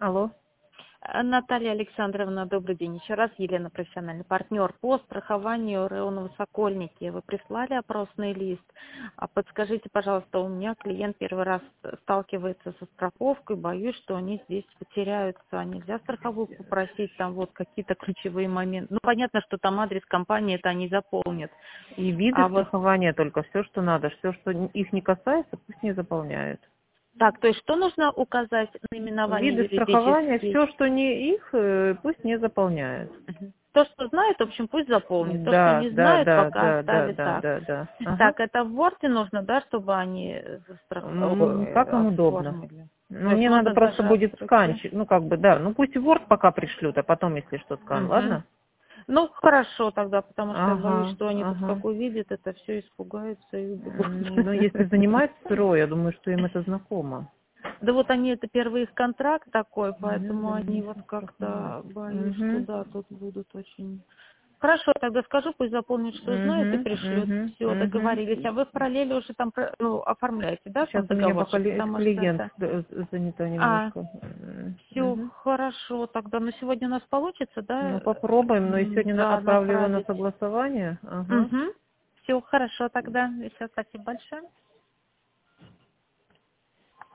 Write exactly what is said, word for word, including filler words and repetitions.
Алло. Э, Наталья Александровна, добрый день. Еще раз Елена, профессиональный партнер по страхованию РЭО Новосокольники. Вы прислали опросный лист. А подскажите, пожалуйста, у меня клиент первый раз сталкивается со страховкой, боюсь, что они здесь потеряются. А нельзя страховую попросить, там вот какие-то ключевые моменты. Ну, понятно, что там адрес компании это они заполнят. И виды А вот страхования только, все, что надо, все, что их не касается, пусть не заполняют. так, то есть что нужно указать? Наименование Виды страхования, юридические. все, что не их, э, пусть не заполняют. Мгм. То, что знают, в общем, пусть заполнит. То, что Да, не да, знают, да, пока да, да, оставят да, так. да, да. Ага. Так, это в Word нужно, да, чтобы они застрах... М, Ой, Как им удобно. оформили. Ну, То есть мне надо можно просто даже будет от руки. сканчить. Ну, как бы, да. Ну, пусть в Word пока пришлют, а потом, если что, скан, Мгм. ладно? Ну, хорошо тогда, потому что я боюсь, Ага, что они тут ага. как увидят, это все испугаются и убегут. М, Ну, если занимается РО, я думаю, что им это знакомо. Да вот они, это первый их контракт такой, Я поэтому они вот занимаюсь страхованием. как-то боюсь, что Угу. да, тут будут очень... Хорошо, тогда скажу, пусть заполнит, что знает, и Угу, пришлет. угу, Все, угу. договорились. А вы в параллели уже там про- ну, оформляете, да, Сейчас там у меня пока договорчик, ли- потому что клиент это... э, занята А, немножко. все Угу. хорошо, тогда на сегодня у нас получится, да, Ну, попробуем, но и м, сегодня на- да, отправлю его на направить. согласование. Ага. Угу. Все хорошо тогда. Все, спасибо большое.